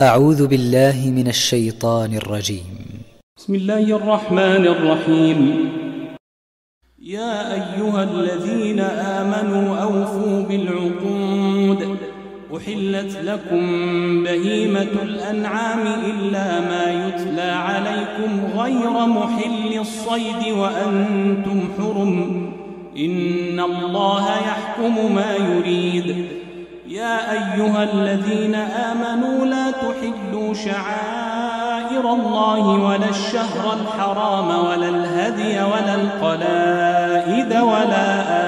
أعوذ بالله من الشيطان الرجيم. بسم الله الرحمن الرحيم. يا أيها الذين آمنوا أوفوا بالعقود، أحلت لكم بهيمة الأنعام إلا ما يتلى عليكم غير محل الصيد وأنتم حرم، إن الله يحكم ما يريد. يا أيها الذين آمنوا لا تحلوا شعائر الله ولا الشهر الحرام ولا الهدي ولا القلائد ولا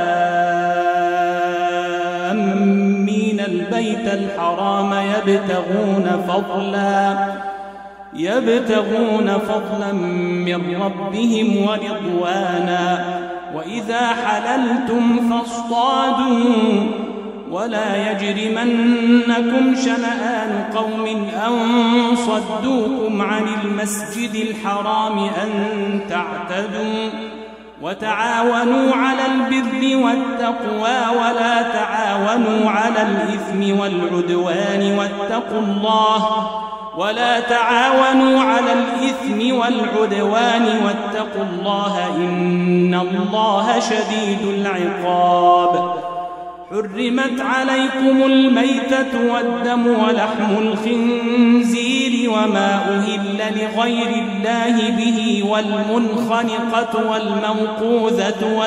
آمين البيت الحرام يبتغون فضلا من ربهم ورضوانا، وإذا حللتم فاصطادوا، ولا يجرمنكم شنآن قوم أن صدوكم عن المسجد الحرام أن تعتدوا، وتعاونوا على البر والتقوى ولا تعاونوا على الإثم والعدوان واتقوا الله إن الله شديد العقاب. حرمت عليكم الميتة والدم ولحم الخنزير وما أهل لغير الله به والمنخنقة والموقوذة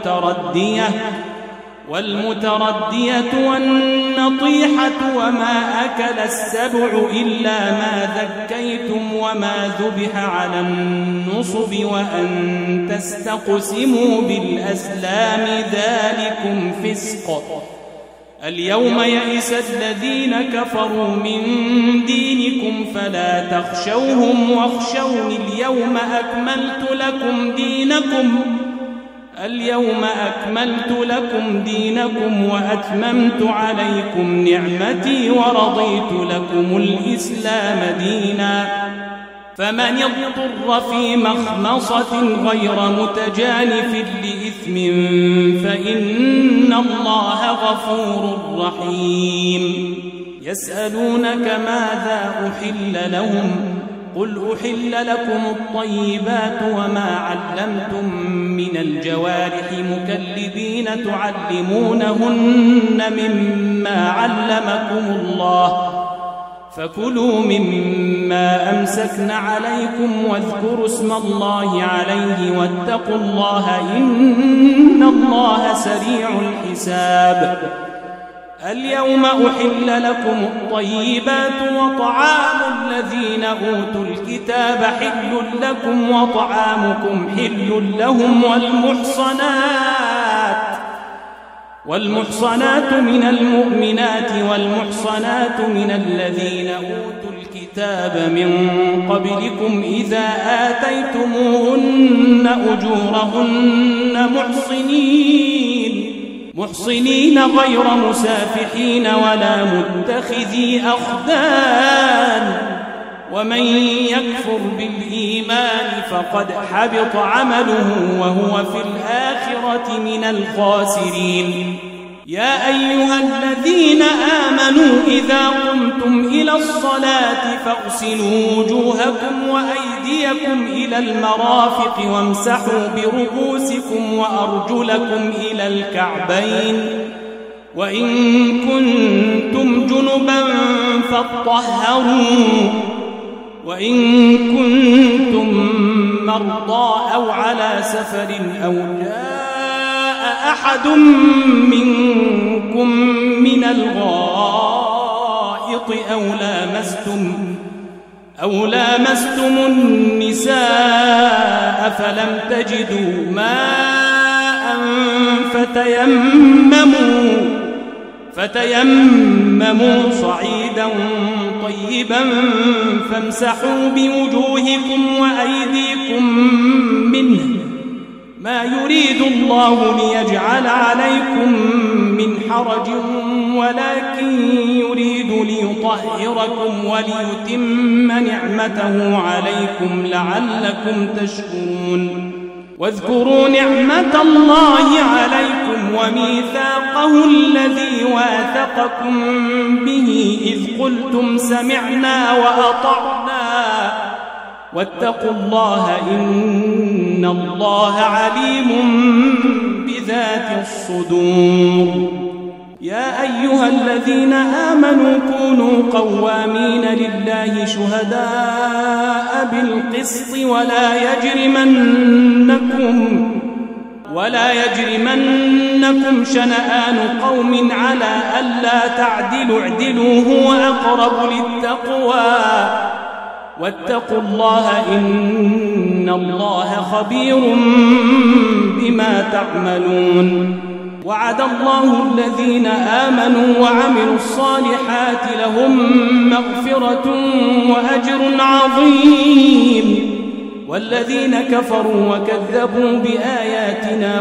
والمتردية والنطيحة وما أكل السبع إلا ما ذكيتم وما ذبح على النصب وأن تستقسموا بالأزلام ذلكم فسق. اليوم يئس الذين كفروا من دينكم فلا تخشوهم واخشوني اليوم أكملت لكم دينكم وأتممت عليكم نعمتي ورضيت لكم الإسلام دينا. فمن اضطر في مخمصة غير متجانف لإثم فإن الله غفور رحيم. يسألونك ماذا أحل لهم، قل أحل لكم الطيبات وما علمتم من الجوارح مكلبين تعلمونهن مما علمكم الله، فكلوا مما أمسكن عليكم واذكروا اسم الله عليه واتقوا الله إن الله سريع الحساب. اليوم أحل لكم الطيبات وطعام الذين أوتوا الكتاب حل لكم وطعامكم حل لهم والمحصنات من المؤمنات والمحصنات من الذين أوتوا الكتاب من قبلكم إذا آتيتموهن أجورهن محصنين غير مسافحين ولا متخذي أخدان، ومن يكفر بالإيمان فقد حبط عمله وهو في الآخرة من الخاسرين. يا أيها الذين آمنوا إذا قمتم إلى الصلاة فاغسلوا وجوهكم وأيديكم إلى المرافق وامسحوا برؤوسكم وأرجلكم إلى الكعبين، وإن كنتم جنبا فاطهروا، وإن كنتم مرضى أو على سفر أو جاء أحد منكم من الغائط أو لامستم النساء فلم تجدوا ماء فتيمموا صعيدا طيبا فامسحوا بوجوهكم وأيديكم منه، ما يريد الله ليجعل عليكم من حرج ولكن يريد ليطهركم وليتم نعمته عليكم لعلكم تشكرون. واذكروا نعمة الله عليكم وميثاقه الذي واثقكم به إذ قلتم سمعنا وأطعنا واتقوا الله إن الله عليم بذات الصدور. يا أيها الذين آمنوا كونوا قوامين لله شهداء بالقسط ولا يجرمنكم شنآن قوم على ألا تعدلوا اعدلوا هو أقرب للتقوى واتقوا الله إن الله خبير بما تعملون. وعد الله الذين آمنوا وعملوا الصالحات لهم مغفرة وأجر عظيم والذين كفروا وكذبوا بآياتنا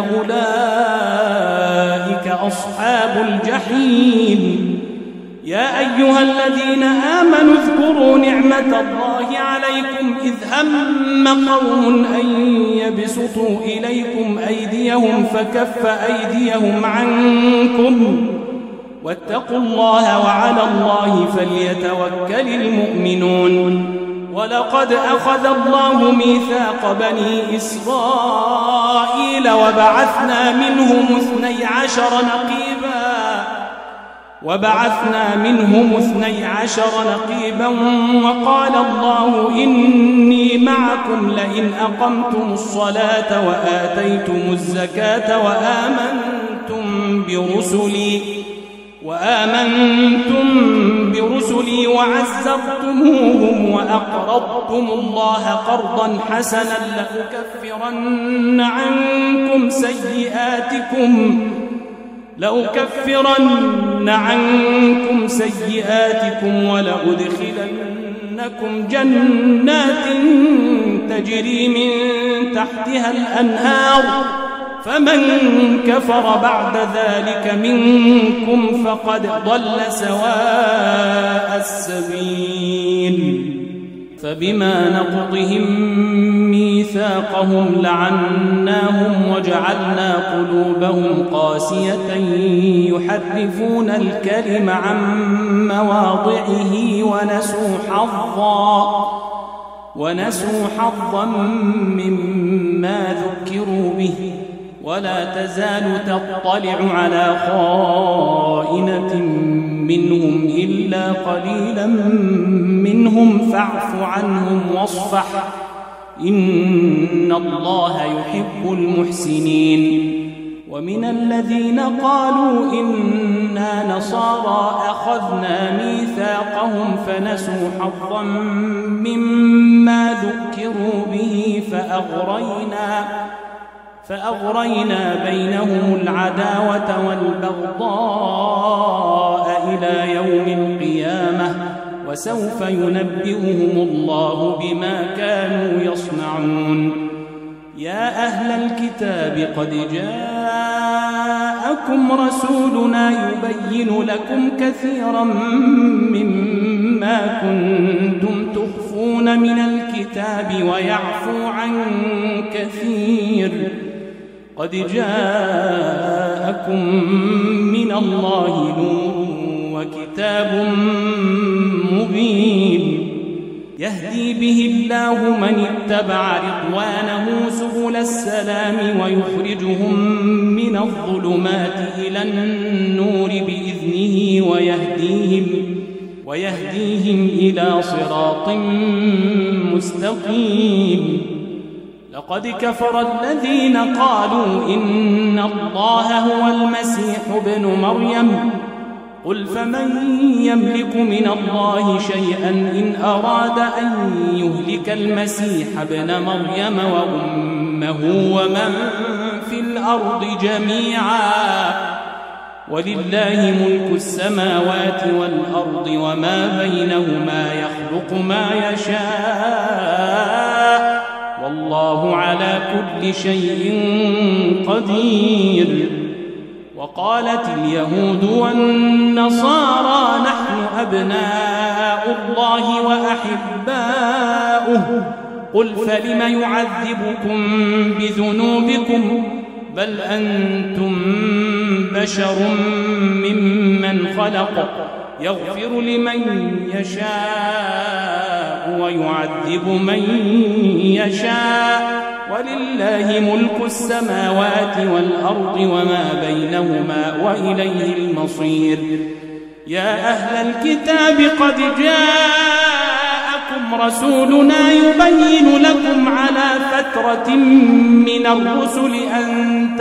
أولئك أصحاب الجحيم. يا أيها الذين آمنوا اذكروا نعمة الله عليكم إذ هم قوم أن يبسطوا إليكم أيديهم فكف أيديهم عنكم واتقوا الله وعلى الله فليتوكل المؤمنون. ولقد أخذ الله ميثاق بني إسرائيل وبعثنا منهم 12 نقيبا وقال الله إني معكم لئن أقمتم الصلاة وآتيتم الزكاة وآمنتم برسلي وعزرتموهم وأقرضتم الله قرضا حسنا لأكفرن عنكم سيئاتكم ولأدخلنكم جنات تجري من تحتها الأنهار فمن كفر بعد ذلك منكم فقد ضل سواء السبيل. فبما نقضهم ميثاقهم لعناهم وجعلنا قلوبهم قاسية يحرفون الكلم عن مواضعه ونسوا حظا مما ذكروا به ولا تزال تطلع على خائنة منهم إلا قليلا منهم فاعف عنهم واصفح إن الله يحب المحسنين. ومن الذين قالوا إنا نصارى أخذنا ميثاقهم فنسوا حظا مما ذكروا به فأغرينا بينهم العداوة والبغضاء إلى يوم القيامة وسوف ينبئهم الله بما كانوا يصنعون. يا أهل الكتاب قد جاءكم رسولنا يبين لكم كثيرا مما كنتم تخفون من الكتاب ويعفو عن كثير قد جاءكم من الله نور وكتاب مبين يهدي به الله من اتبع رضوانه سبل السلام ويخرجهم من الظلمات إلى النور بإذنه ويهديهم إلى صراط مستقيم. لقد كفر الذين قالوا إن الله هو المسيح ابن مريم قل فمن يملك من الله شيئا إن أراد أن يهلك المسيح ابن مريم وأمه ومن في الأرض جميعا ولله ملك السماوات والأرض وما بينهما يخلق ما يشاء والله على كل شيء قدير. وقالت اليهود والنصارى نحن أبناء الله وأحباؤه قل فلم يعذبكم بذنوبكم بل أنتم بشر ممن خلق يغفر لمن يشاء ويعذب من يشاء ولله ملك السماوات والأرض وما بينهما وإليه المصير. يا أهل الكتاب قد جاءكم رسولنا يبين لكم على فترة من الرسل أن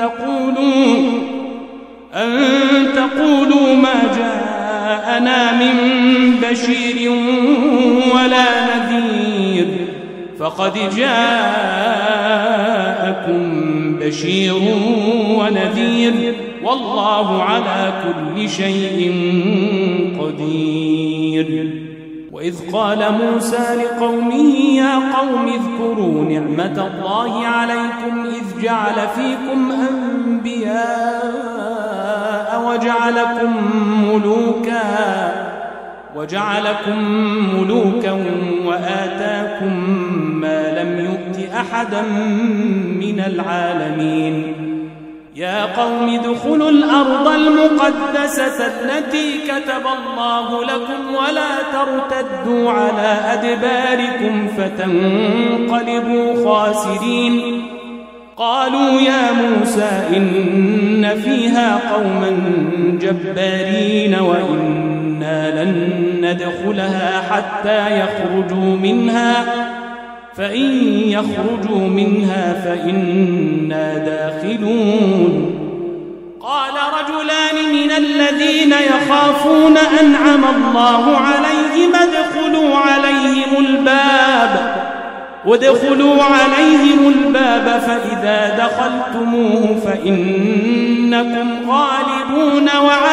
تقولوا ما جاءنا من بشير ولا نذير فقد جاءكم بشير ونذير والله على كل شيء قدير. وإذ قال موسى لقومه يا قوم اذكروا نعمة الله عليكم إذ جعل فيكم أنبياء وجعلكم ملوكا وآتاكم ما لم يؤت أحدا من العالمين. يا قوم ادخلوا الأرض المقدسة التي كتب الله لكم ولا ترتدوا على أدباركم فتنقلبوا خاسرين. قالوا يا موسى إن فيها قوما جبارين وإنا لن ندخلها حتى يخرجوا منها فإن يخرجوا منها فإنا داخلون. قال رجلان من الذين يخافون أنعم الله عليهم ادخلوا عليهم الباب فإذا دخلتموه فإنكم غالبون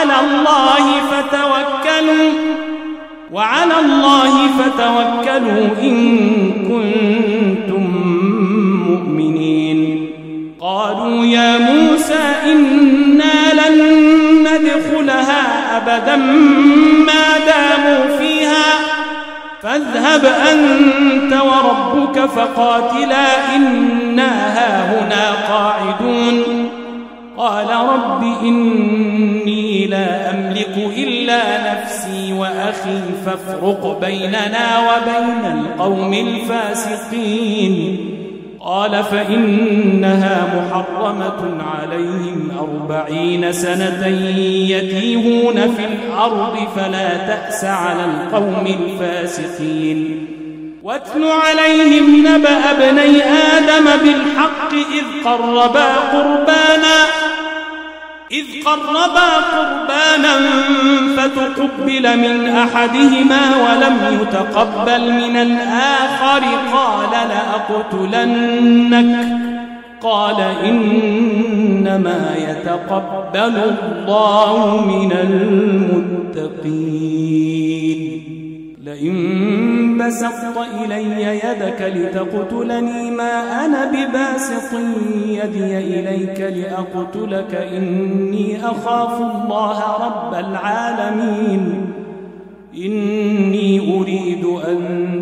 وعلى الله فتوكلوا إن كنتم مؤمنين. قالوا يا موسى إنا لن ندخلها أبدا ما داموا فيها فاذهب أنت وربك فقاتلا إنا هاهنا قاعدون. قال رب إني لا أملك إلا نفسي وأخي فافرق بيننا وبين القوم الفاسقين. قال فإنها محرمة عليهم 40 سنة يتيهون في الأرض فلا تأس على القوم الفاسقين. واتل عليهم نبأ ابني آدم بالحق إذ قربا قربانا فتقبل من أحدهما ولم يتقبل من الآخر قال لأقتلنك قال إنما يتقبل الله من المتقين. لئن بسطت إلي يدك لتقتلني ما أنا بباسط يدي إليك لأقتلك إني أخاف الله رب العالمين. إني أريد أن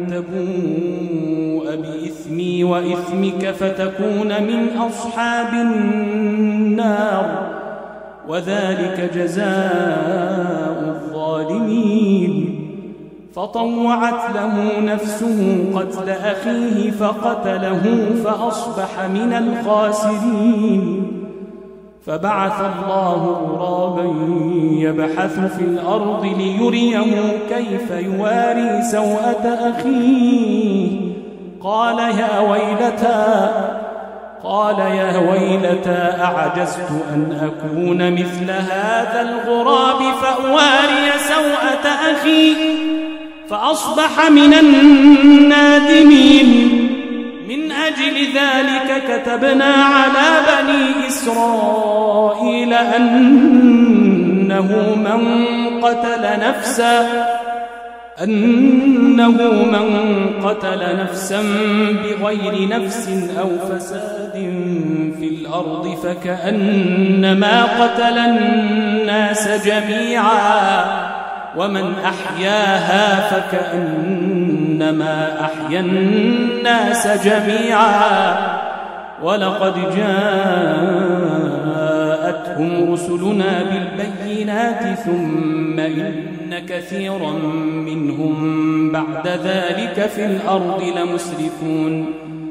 تبوء بإثمي وإثمك فتكون من أصحاب النار وذلك جزاء الظالمين. فطوعت له نفسه قتل أخيه فقتله فأصبح من الخاسرين. فبعث الله غرابا يبحث في الأرض ليريه كيف يواري سوءة أخيه قال يا ويلتى أعجزت أن أكون مثل هذا الغراب فأواري سوءة أخي فأصبح من النادمين. من أجل ذلك كتبنا على بني إسرائيل أنه من قتل نفسا بغير نفس أو فساد في الأرض فكأنما قتل الناس جميعا ومن أحياها فكأنما أحيا الناس جميعا ولقد جاءتهم رسلنا بالبينات ثم إن كثيرا منهم بعد ذلك في الأرض لمسرفون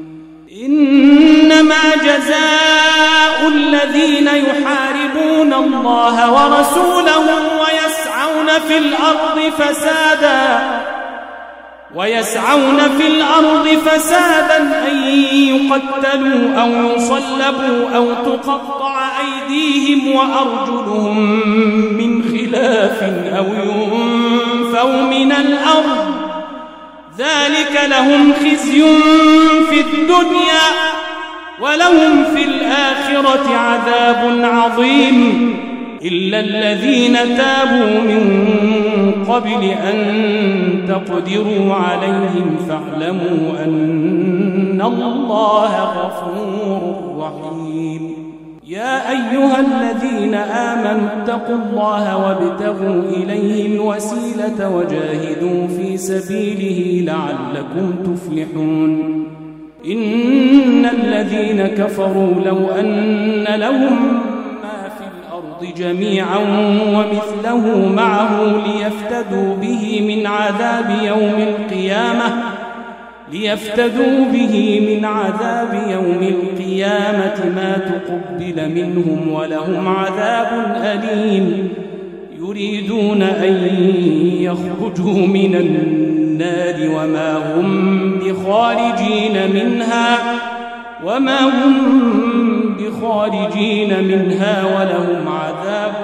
إنما جزاء الذين يحاربون الله ورسوله ويسعون في الأرض فسادا أن يقتلوا أو يصلبوا أو تقطع أيديهم وأرجلهم من خلاف أو ينفوا من الأرض ذلك لهم خزي في الدنيا ولهم في الآخرة عذاب عظيم إلا الذين تابوا من قبل أن تقدروا عليهم فاعلموا أن الله غفور رحيم يا أيها الذين آمنوا اتقوا الله وابتغوا إليه الوسيلة وجاهدوا في سبيله لعلكم تفلحون إن الذين كفروا لو أن لهم جميعا ومثله معه ليفتدوا به من عذاب يوم القيامة ما تقبل منهم ولهم عذاب أليم يريدون أن يخرجوا من النار وما هم بخارجين منها ولهم عذاب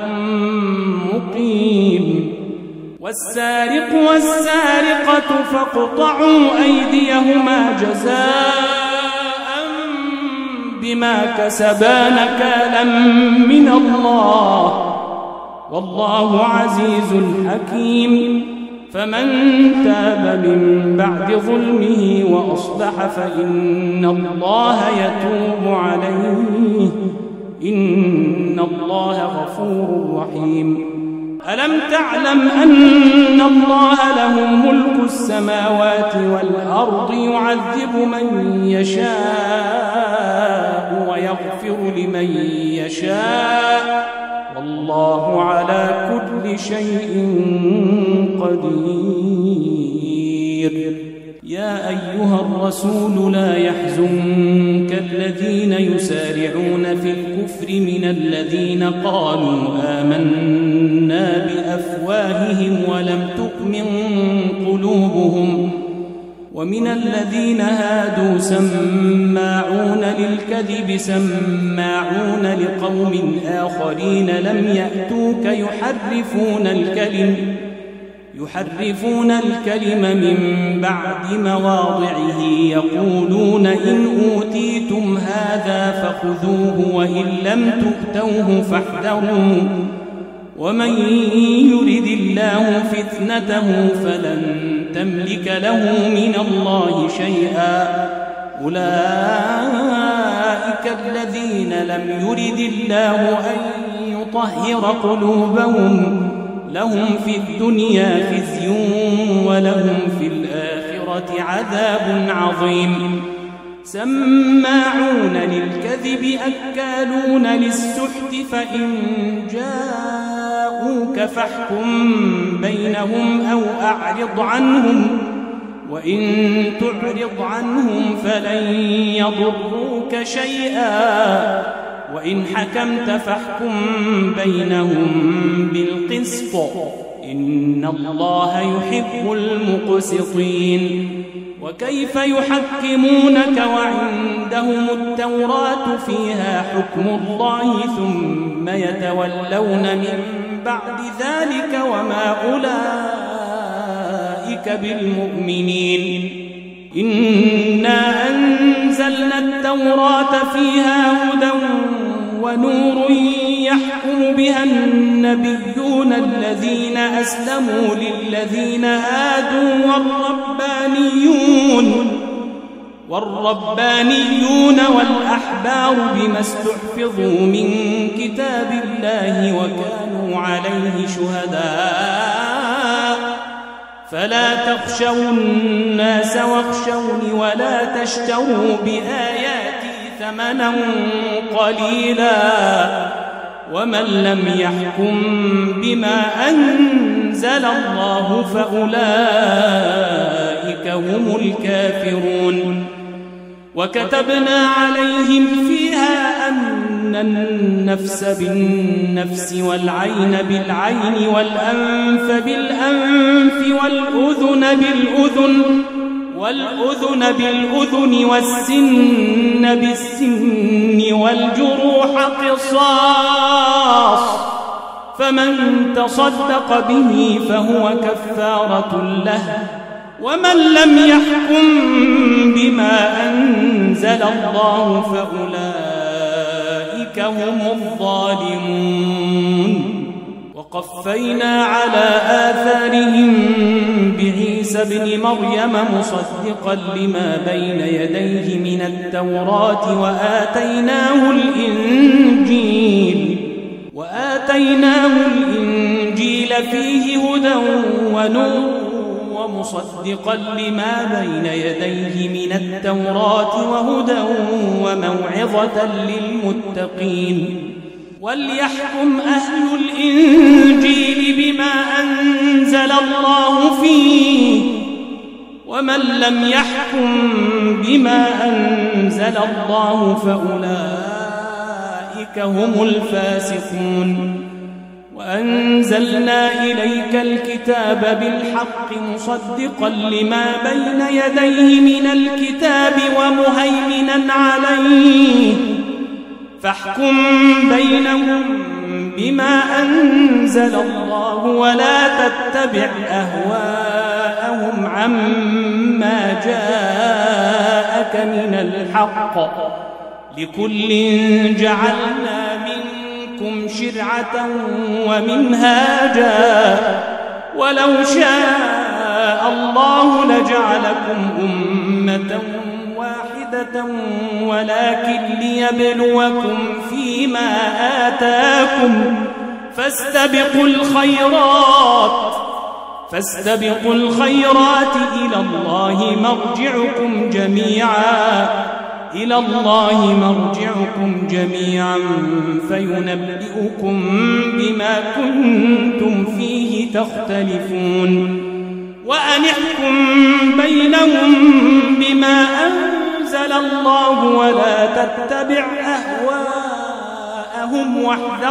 مقيم والسارق والسارقة فاقطعوا أيديهما جزاء بما كسبا نكالا من الله والله عزيز حكيم فمن تاب من بعد ظلمه وأصلح فإن الله يتوب عليه إن الله غفور رحيم ألم تعلم أن الله له ملك السماوات والأرض يعذب من يشاء ويغفر لمن يشاء والله على كل شيء قدير يا أيها الرسول لا يحزنك الذين يسارعون في الكفر من الذين قالوا آمنا بأفواههم ولم تؤمن قلوبهم ومن الذين هادوا سماعون للكذب سماعون لقوم آخرين لم يأتوك يحرفون الكلم من بعد مواضعه يقولون إن أوتيتم هذا فخذوه وإن لم تؤتوه فاحذروا ومن يرد الله فتنته فلن تملك له من الله شيئا أولئك الذين لم يرد الله أن يطهر قلوبهم لهم في الدنيا خزي ولهم في الآخرة عذاب عظيم سماعون للكذب أكالون للسحت فإن جاءوك فاحكم بينهم أو أعرض عنهم وإن تعرض عنهم فلن يضروك شيئا وإن حكمت فاحكم بينهم بالقسط إن الله يحب المقسطين وكيف يحكمونك وعندهم التوراة فيها حكم الله ثم يتولون من بعد ذلك وما أولئك بالمؤمنين إنا أنزلنا التوراة فيها هدى ونور يحكم بها النبيون الذين أسلموا للذين هادوا والربانيون والأحبار بما استحفظوا من كتاب الله وكانوا عليه شهداء فلا تخشوا الناس واخشوني ولا تشتروا بآياتي ثمنا قليلا ومن لم يحكم بما أنزل الله فأولئك هم الكافرون وكتبنا عليهم فيها أن النفس بالنفس والعين بالعين والأنف بالأنف والأذن بالأذن والسن بالسن والجروح قصاص فمن تصدق به فهو كفارة له ومن لم يحكم بما أنزل الله فأولئك هم الظالمون وقفينا على آثارهم بعيسى ابن مريم مصدقا لما بين يديه من التوراة وآتيناه الإنجيل فيه هدى ونور ومصدقا لما بين يديه من التوراة وهدى وموعظة للمتقين وليحكم أهل الإنجيل بما أنزل الله فيه ومن لم يحكم بما أنزل الله فأولئك هم الفاسقون وأنزلنا إليك الكتاب بالحق مصدقا لما بين يديه من الكتاب ومهيمنا عليه فاحكم بينهم بما أنزل الله ولا تتبع أهواءهم عما جاءك من الحق لكل جعلنا منكم شرعة ومنهاجا ولو شاء الله لجعلكم أمة واحدة ولكن ليبلوكم فيما آتاكم فاستبقوا الخيرات إلى الله مرجعكم جميعا فينبئكم بما كنتم فيه تختلفون وأن احكم بينهم بما أنزل الله ولا تتبع أهواءهم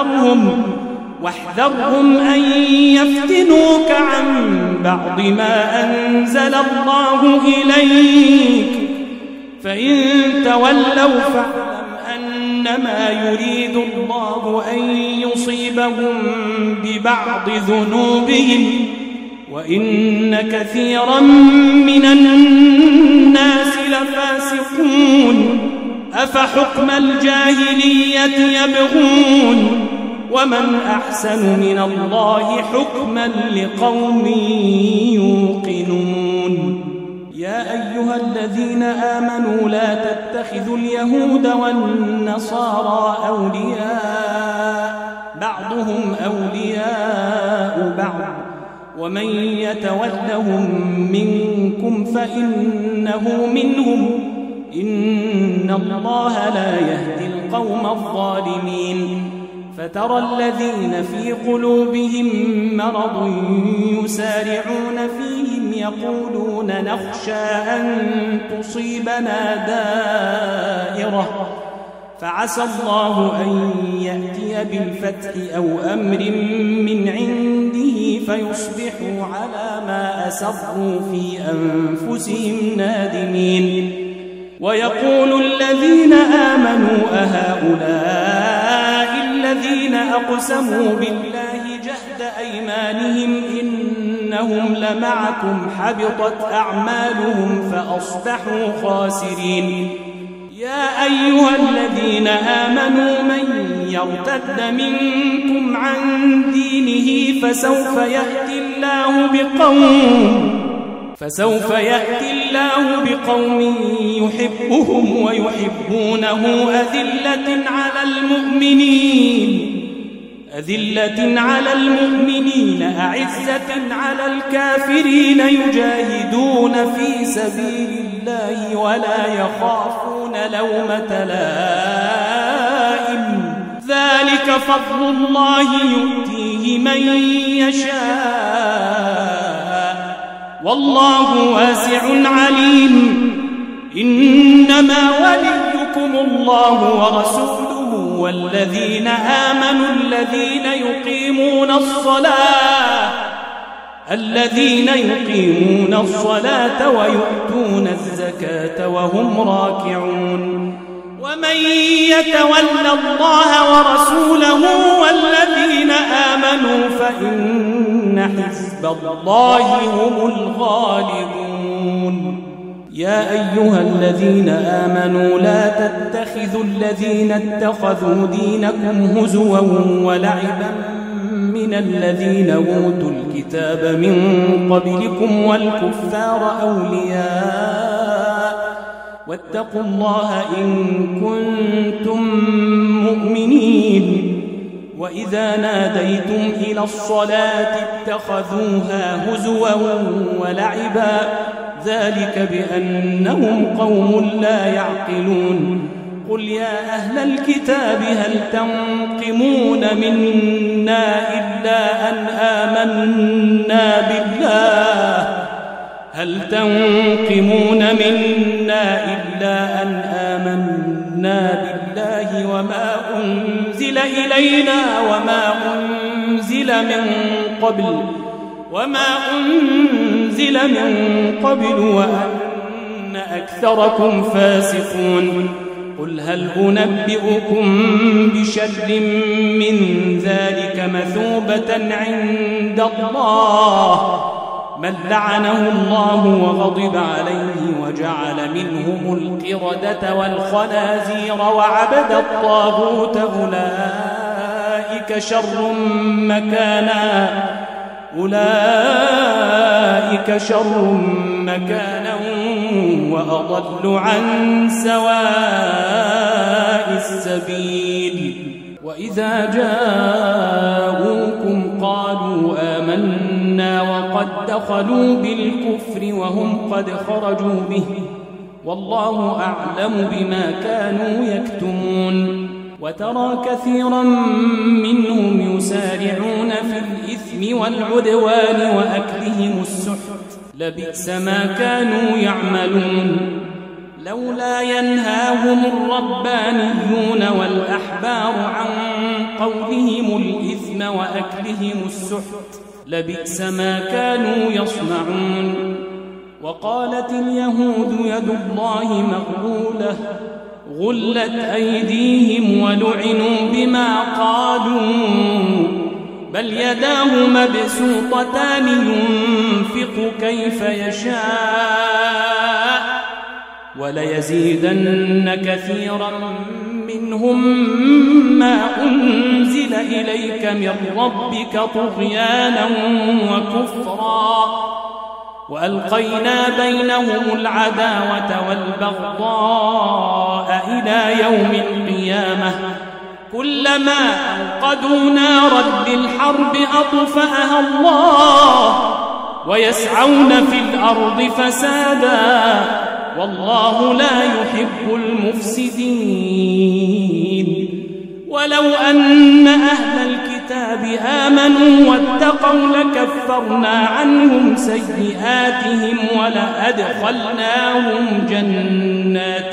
واحذرهم أن يفتنوك عن بعض ما أنزل الله إليك فإن تولوا فاعلم أنما يريد الله أن يصيبهم ببعض ذنوبهم وإن كثيرا من الناس لفاسقون أفحكم الجاهلية يبغون ومن أحسن من الله حكما لقوم يوقنون يا أيها الذين آمنوا لا تتخذوا اليهود والنصارى أولياء بعضهم أولياء بعض ومن يتولهم منكم فإنه منهم إن الله لا يهدي القوم الظالمين فترى الذين في قلوبهم مرض يسارعون فيهم يقولون نخشى أن تصيبنا دائرة فعسى الله أن يأتي بالفتح أو أمر من عنده فيصبحوا على ما أسروا في أنفسهم نادمين ويقول الذين آمنوا أهؤلاء الذين أقسموا بالله جهد أيمانهم إنهم لمعكم حبطت أعمالهم فأصبحوا خاسرين يا أيها الذين آمنوا من يرتد منكم عن دينه فسوف يأتي الله بقوم يحبهم ويحبونه أذلة على المؤمنين أعزة على الكافرين يجاهدون في سبيل الله ولا يخافون لومة لائم ذلك فضل الله يؤتيه من يشاء والله واسع عليم إنما وليكم الله ورسوله والذين آمنوا الذين يقيمون الصلاة ويؤتون الزكاة وهم راكعون ومن يتول الله ورسوله والذين آمنوا فإن حزب الله هم الغالبون يا أيها الذين آمنوا لا تتخذوا الذين اتخذوا دينكم هزوا ولعبا من الذين أوتوا الكتاب من قبلكم والكفار أولياء واتقوا الله إن كنتم مؤمنين وإذا ناديتم إلى الصلاة اتخذوها هزوا ولعبا ذلك بأنهم قوم لا يعقلون قل يا أهل الكتاب هل تنقمون منا إلا أن آمنا بالله وما أنزل إلينا وما أنزل من قبل وأن أكثركم فاسقون قل هل أنبئكم بشر من ذلك مثوبة عند الله من لعنه الله وغضب عليه وجعل منهم القردة والخنازير وعبد الطاغوت أولئك شر مكانا وأضل عن سواء السبيل وإذا جاءوكم قالوا آمنا وقد دخلوا بالكفر وهم قد خرجوا به والله أعلم بما كانوا يكتمون وترى كثيرا منهم يسارعون في الإثم والعدوان وأكلهم السحت لبئس ما كانوا يعملون لولا ينهاهم الربانيون والأحبار عن قولهم الإثم وأكلهم السحت لبئس ما كانوا يصنعون وقالت اليهود يد الله مغلولة غلت أيديهم ولعنوا بما قالوا بل يداه مبسوطتان ينفق كيف يشاء وليزيدن كثيرا منهم ما أنزل إليك من ربك طغيانا وكفرا وألقينا بينهم العداوة والبغضاء إلى يوم القيامة كلما أوقدوا نارا للحرب أطفأها الله ويسعون في الأرض فسادا والله لا يحب المفسدين ولو أن أهل الكتاب آمنوا واتقوا لكفرنا عنهم سيئاتهم ولأدخلناهم جنات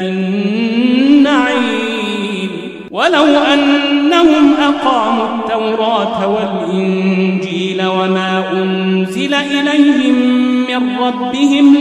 النعيم ولو أنهم أقاموا التوراة والإنجيل وما أنزل إليهم من ربهم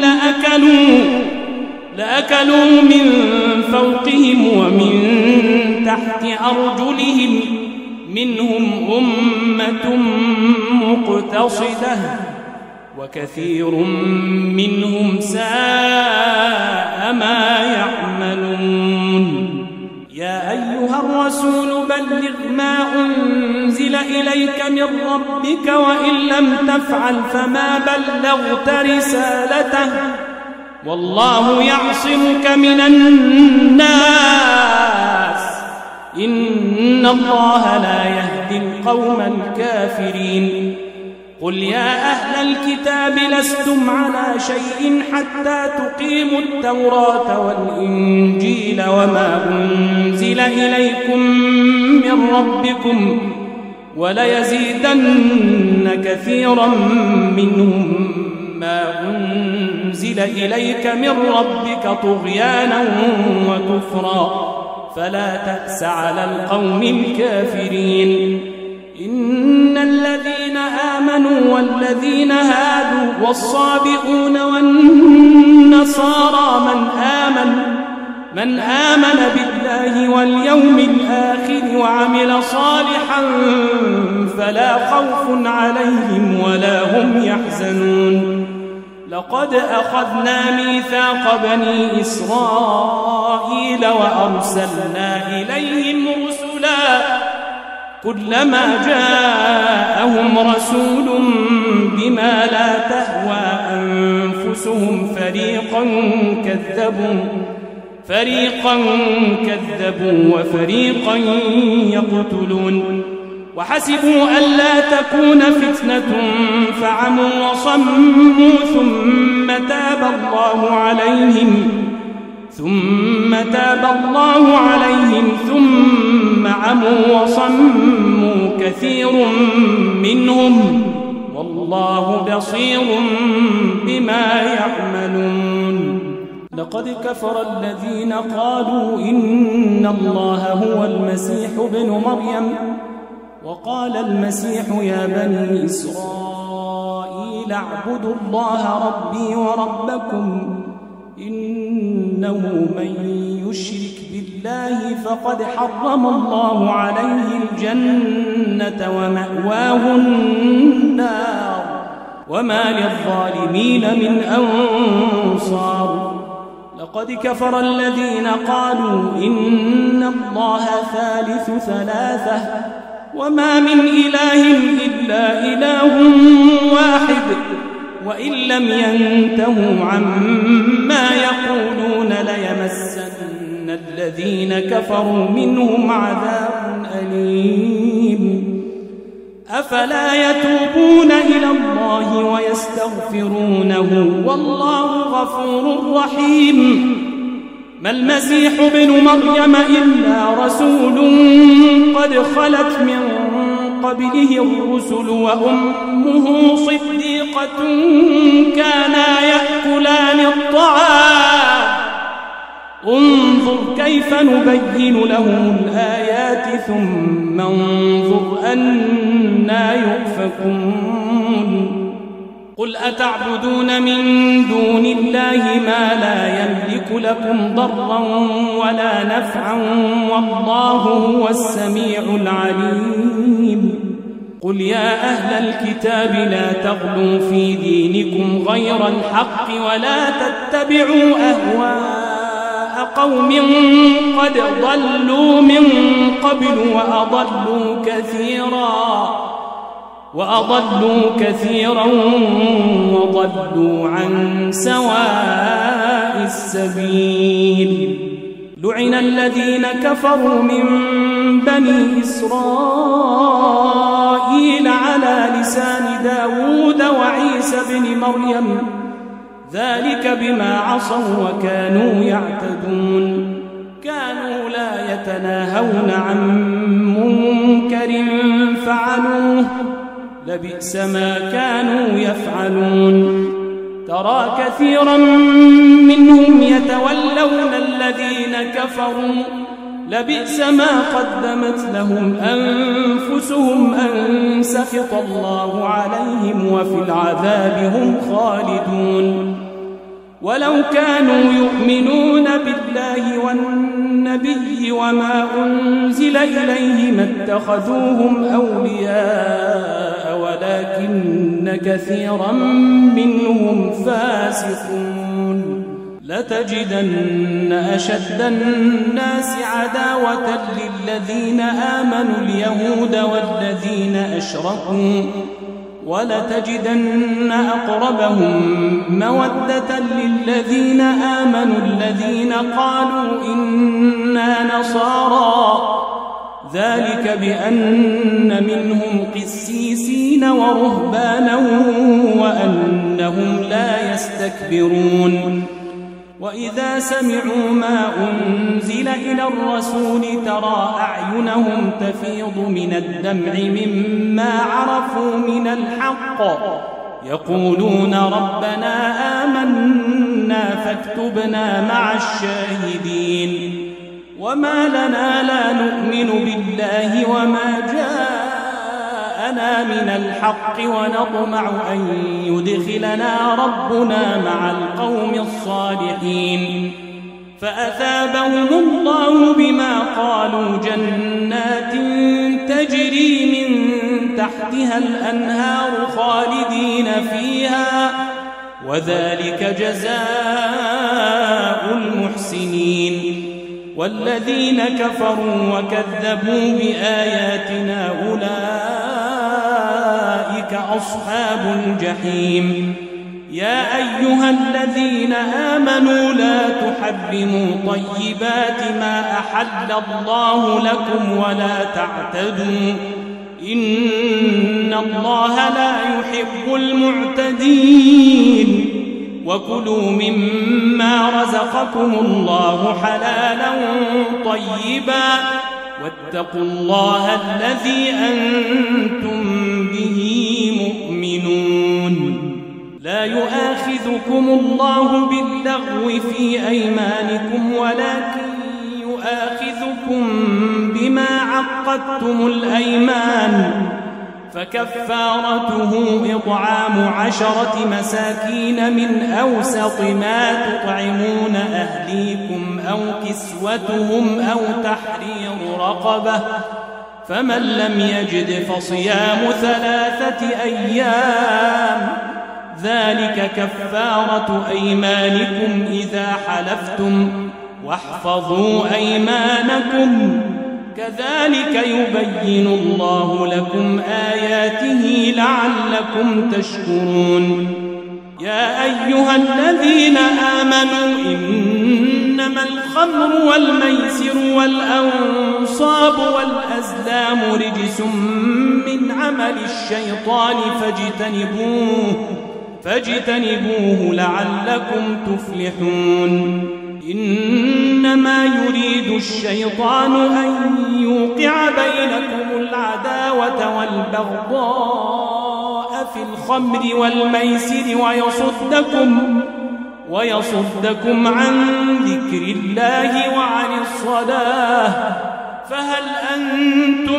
لأكلوا من فوقهم ومن تحت أرجلهم منهم أمة مقتصدة وكثير منهم ساء ما يعملون يا أيها الرسول بلغ ما أنزل إليك من ربك وإن لم تفعل فما بلغت رسالته والله يعصمك من الناس إن الله لا يهدي القوم الكافرين قل يا أهل الكتاب لستم على شيء حتى تقيموا التوراة والإنجيل وما أنزل إليكم من ربكم وليزيدن كثيرا منهم ما أنزل إليك من ربك طغيانا وكفرا فلا تأس على القوم الكافرين إن الذين آمنوا والذين هادوا والصابئون والنصارى من آمن بالله واليوم الآخر وعمل صالحا فلا خوف عليهم ولا هم يحزنون لقد أخذنا ميثاق بني إسرائيل وأرسلنا إليهم رسلا كلما جاءهم رسول بما لا تهوى أنفسهم فريقا كذبوا وفريقا يقتلون وحسبوا ألا تكون فتنة فعموا وصموا ثم تاب الله عليهم ثم عموا وصموا كثير منهم والله بصير بما يعملون لقد كفر الذين قالوا إن الله هو المسيح ابن مريم وقال المسيح يا بني إسرائيل اعبدوا الله ربي وربكم إنه من يشرك بالله فقد حرم الله عليه الجنة ومأواه النار وما للظالمين من أنصار لقد كفر الذين قالوا إن الله ثالث ثلاثة وما من إله إلا إله واحد وإن لم ينتهوا عما يقولون ليمسن الذين كفروا منهم عذاب أليم أفلا يتوبون إلى الله ويستغفرونه والله غفور رحيم ما المسيح ابن مريم إلا رسول قد خلت من قبله الرسل وأمه صديقة كانا يأكلان الطعام انظر كيف نبين لهم الآيات ثم انظر أنا يؤفكون قل أتعبدون من دون الله ما لا يملك لكم ضرا ولا نفعا والله هو السميع العليم قل يا أهل الكتاب لا تغلوا في دينكم غير الحق ولا تتبعوا أهواء قوم قد ضلوا من قبل وأضلوا كثيرا وضلوا عن سواء السبيل لعن الذين كفروا من بني إسرائيل على لسان داود وعيسى بن مريم ذلك بما عصوا وكانوا يعتدون كانوا لا يتناهون عن منكر فعلوه لبئس ما كانوا يفعلون ترى كثيرا منهم يتولون الذين كفروا لبئس ما قدمت لهم أنفسهم أن سخط الله عليهم وفي العذاب هم خالدون ولو كانوا يؤمنون بالله والنبي وما أنزل إليه ما اتخذوهم أولياء ولكن كثيرا منهم فاسقون لتجدن أشد الناس عداوة للذين آمنوا اليهود والذين أشركوا ولتجدن أقربهم مودة للذين آمنوا الذين قالوا إنا نصارى ذلك بأن منهم قسيسين ورهبانا وأنهم لا يستكبرون وإذا سمعوا ما أنزل إلى الرسول ترى أعينهم تفيض من الدمع مما عرفوا من الحق يقولون ربنا آمنا فاكتبنا مع الشاهدين وما لنا لا نؤمن بالله وما جاءنا من الحق ونطمع أن يدخلنا ربنا مع القوم الصالحين فأثابهم الله بما قالوا جنات تجري من تحتها الأنهار خالدين فيها وذلك جزاء المحسنين والذين كفروا وكذبوا بآياتنا أولئك أصحاب الجحيم يا أيها الذين آمنوا لا تحرموا طيبات ما أحل الله لكم ولا تعتدوا إن الله لا يحب المعتدين وكلوا مما رزقكم الله حلالا طيبا واتقوا الله الذي أنتم به مؤمنون لا يؤاخذكم الله باللغو في أيمانكم ولكن يؤاخذكم بما عقدتم الأيمان فكفارته إطعام 10 مساكين من أوسط ما تطعمون أهليكم أو كسوتهم أو تحرير رقبة فمن لم يجد فصيام 3 أيام ذلك كفارة أيمانكم إذا حلفتم واحفظوا أيمانكم كذلك يبين الله لكم آياته لعلكم تشكرون يا أيها الذين آمنوا إنما الخمر والميسر والأنصاب والأزلام رجس من عمل الشيطان فاجتنبوه لعلكم تفلحون إنما يريد الشيطان أن يوقع بينكم العداوة والبغضاء في الخمر والميسر ويصدكم عن ذكر الله وعن الصلاة فهل أنتم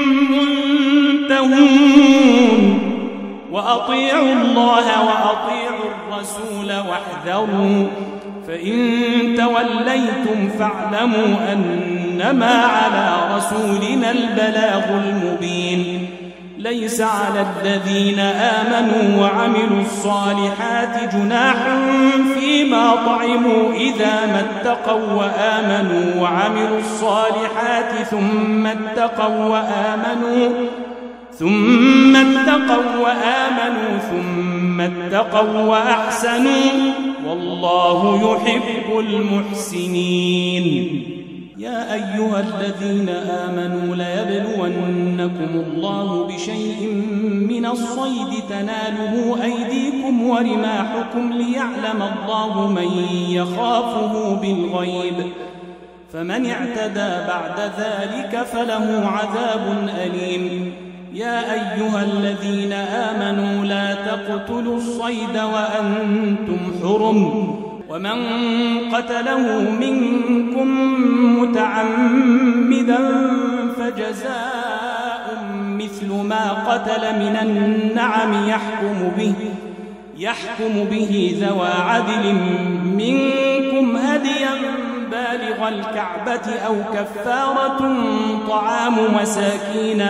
منتهون وأطيعوا الله وأطيعوا الرسول واحذروا فإن توليتم فاعلموا أنما على رسولنا البلاغ المبين ليس على الذين آمنوا وعملوا الصالحات جناح فيما طعموا إذا ما اتقوا وآمنوا وعملوا الصالحات ثم اتقوا وآمنوا وأحسنوا والله يحب المحسنين يا أيها الذين آمنوا ليبلونكم الله بشيء من الصيد تناله أيديكم ورماحكم ليعلم الله من يخافه بالغيب فمن اعتدى بعد ذلك فله عذاب أليم يا أيها الذين آمنوا لا تقتلوا الصيد وأنتم حرم ومن قتله منكم متعمدا فجزاء مثل ما قتل من النعم يحكم به ذوى عدل منكم هديا بالغ الكعبة أو كفارة طعام مساكين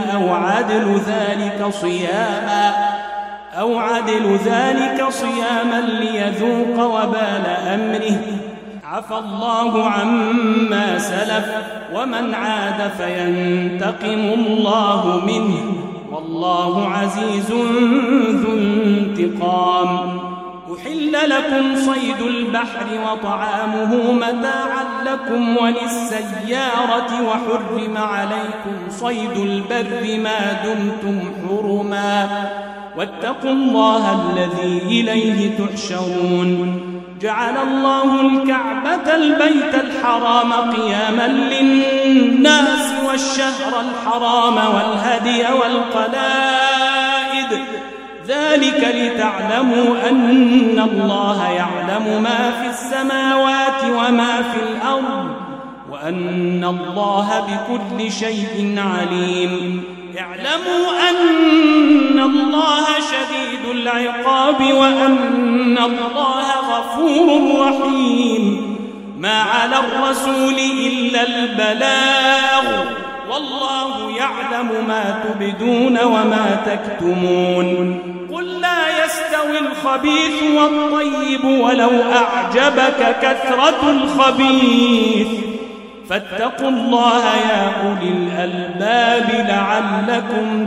أو عدل ذلك صياما ليذوق وبال أمره عفى الله عما سلف ومن عاد فينتقم الله منه والله عزيز ذو انتقام أحل لكم صيد البحر وطعامه متاعا لكم وللسيارة وحرم عليكم صيد البر ما دمتم حرما واتقوا الله الذي إليه تحشرون جعل الله الكعبة البيت الحرام قياما للناس والشهر الحرام والهدي والقلائد ذلك لتعلموا أن الله يعلم ما في السماوات وما في الأرض وأن الله بكل شيء عليم اعلموا أن الله شديد العقاب وأن الله غفور رحيم ما على الرسول إلا البلاغ والله يعلم ما تبدون وما تكتمون قل لا يستوي الخبيث والطيب ولو أعجبك كثرة الخبيث فاتقوا الله يا أولي الألباب لعلكم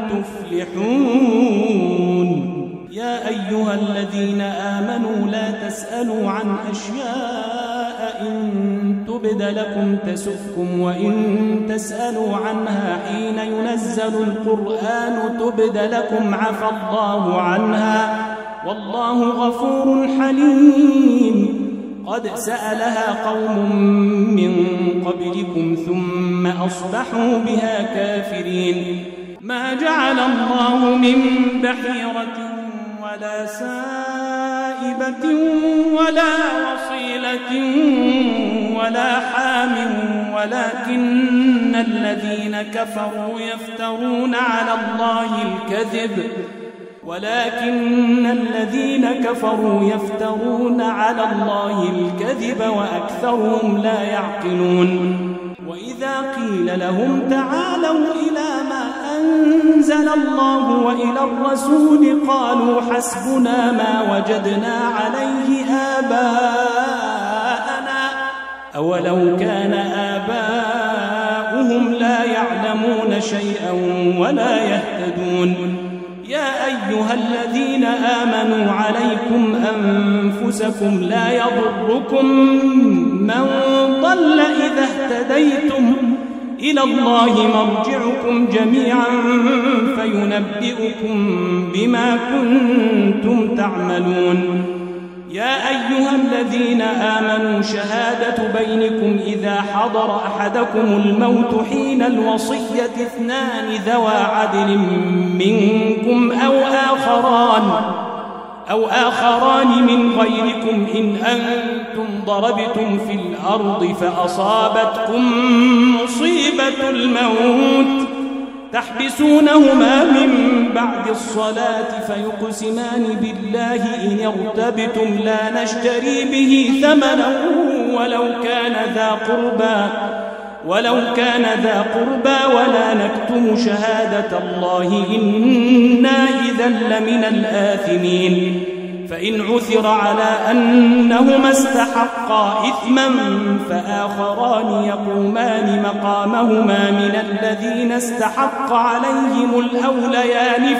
تفلحون يا أيها الذين آمنوا لا تسألوا عن أشياء إن تبد لكم تسؤكم وإن تسألوا عنها حين ينزل القرآن تبد لكم عفى الله عنها والله غفور حليم قد سألها قوم من قبلكم ثم أصبحوا بها كافرين ما جعل الله من بحيرة ولا سائبة ولا وصيلة ولا حام ولكن الذين كفروا يفترون على الله الكذب وأكثرهم لا يعقلون وإذا قيل لهم تعالوا إلى ما أنزل الله وإلى الرسول قالوا حسبنا ما وجدنا عليه آباءنا أولو كان آباؤهم لا يعلمون شيئا ولا يهتدون يا أيها الذين آمنوا عليكم أنفسكم لا يضركم من ضل إذا اهتديتم إلى الله مرجعكم جميعا فينبئكم بما كنتم تعملون يا أيها الذين آمنوا شهادة بينكم إذا حضر أحدكم الموت حين الوصية اثنان ذوى عدل منكم أو آخران من غيركم إن أنتم ضربتم في الأرض فأصابتكم مصيبة الموت تحبسونهما من بعد الصلاة فيقسمان بالله إن ارتبتم لا نشتري به ثمنا ولو كان ذا قربى ولا نكتم شهادة الله إنا إذا لمن الآثمين فإن عثر على أنهما استحقا إثما فآخران يقومان مقامهما من الذين استحق عليهم الأوليان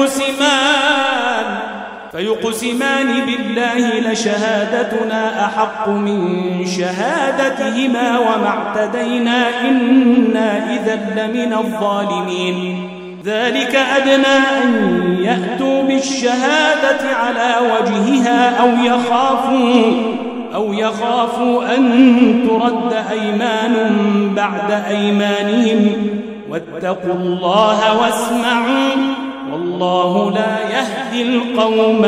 فيقسمان بالله لشهادتنا أحق من شهادتهما وما اعتدينا إنا إذا لمن الظالمين ذلك أدنى أن يأتوا بالشهادة على وجهها أو يخافوا أن ترد أيمان بعد أيمانهم واتقوا الله واسمعوا والله لا يهدي القوم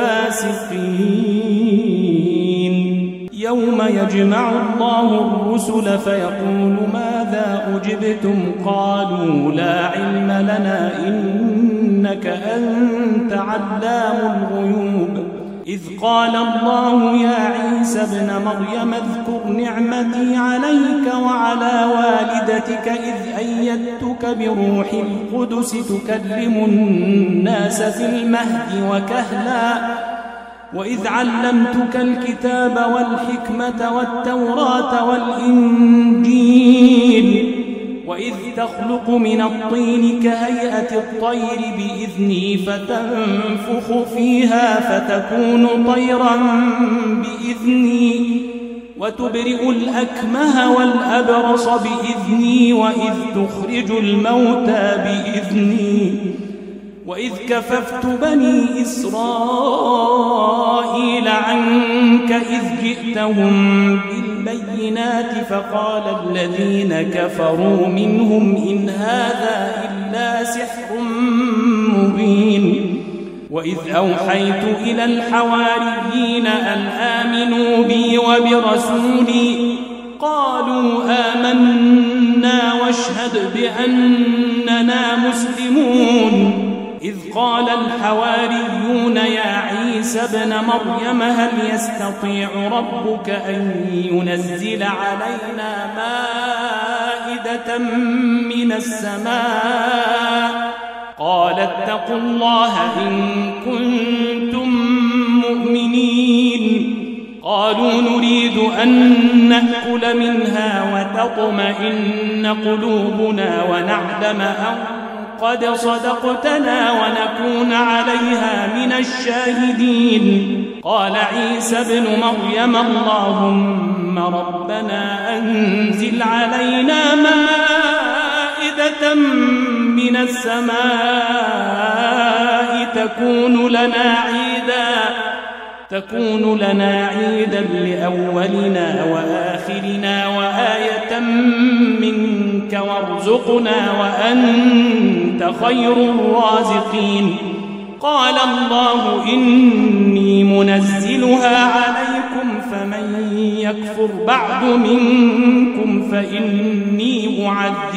الفاسقين يوم يجمع الله الرسل فيقول ماذا أجبتم قالوا لا علم لنا إنك أنت علام الغيوب إذ قال الله يا عيسى ابن مريم اذكر نعمتي عليك وعلى والدتك إذ أيدتك بروح القدس تكلم الناس في المهد وكهلا وإذ علمتك الكتاب والحكمة والتوراة والإنجيل وإذ تخلق من الطين كهيئة الطير بإذني فتنفخ فيها فتكون طيرا بإذني وتبرئ الأكمه والأبرص بإذني وإذ تخرج الموتى بإذني وإذ كففت بني إسرائيل عنك إذ جئتهم بالبينات فقال الذين كفروا منهم إن هذا إلا سحر مبين وإذ أوحيت إلى الحواريين أن آمنوا بي وبرسولي قالوا آمنا واشهد بأننا مسلمون إذ قال الحواريون يا عيسى ابن مريم هل يستطيع ربك أن ينزل علينا مائدة من السماء قال اتقوا الله إن كنتم مؤمنين قالوا نريد أن نأكل منها وتطمئن قلوبنا ونعلم أن قد صدقتنا ونكون عليها من الشاهدين قال عيسى ابن مريم اللهم ربنا أنزل علينا مائدة من السماء تكون لنا عيدا لأولنا وآخرنا وآية منك وارزقنا وأنت خير الرازقين قال الله إني منزلها عليكم فمن يكفر بعد منكم فإني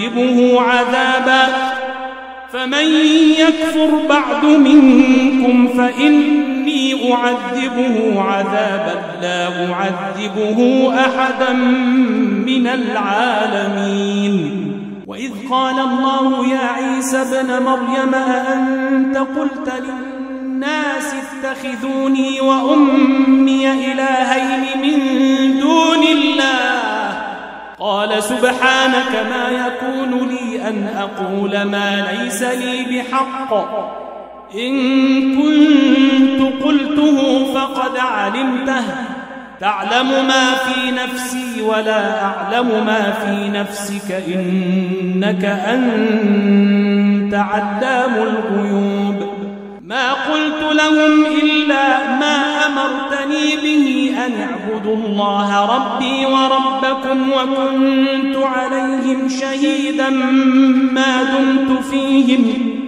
أعذبه عذابا لا أعذبه أحدا من العالمين وإذ قال الله يا عيسى ابن مريم أأنت قلت للناس اتخذوني وأمي إلهين من دون الله قال سبحانك ما يكون لي أن أقول ما ليس لي بحق إن كنت قلته فقد علمته تعلم ما في نفسي ولا أعلم ما في نفسك إنك أنت علام الغيوب ما قلت لهم إلا ما أمرتني به أن اعبدوا الله ربي وربكم وكنت عليهم شهيدا ما دمت فيهم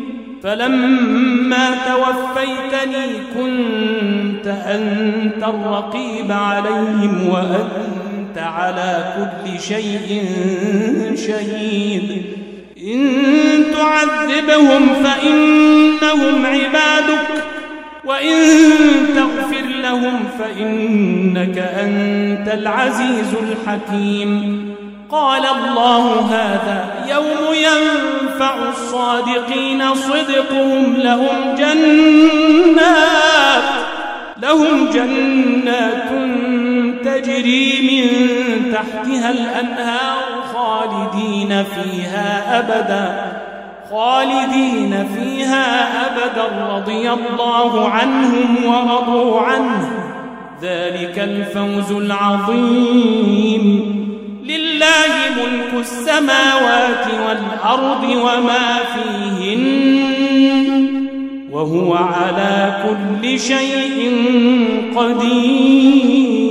فلما توفيتني كنت أنت الرقيب عليهم وأنت على كل شيء شهيد إن تعذبهم فإنهم عبادك وإن تغفر لهم فإنك أنت العزيز الحكيم قال الله هذا يوم ينفع الصادقين صدقهم لهم جنات تجري من تحتها الأنهار خالدين فيها أبدا رضي الله عنهم ورضوا عنه ذلك الفوز العظيم لله ملك السماوات والأرض وما فيهن وهو على كل شيء قدير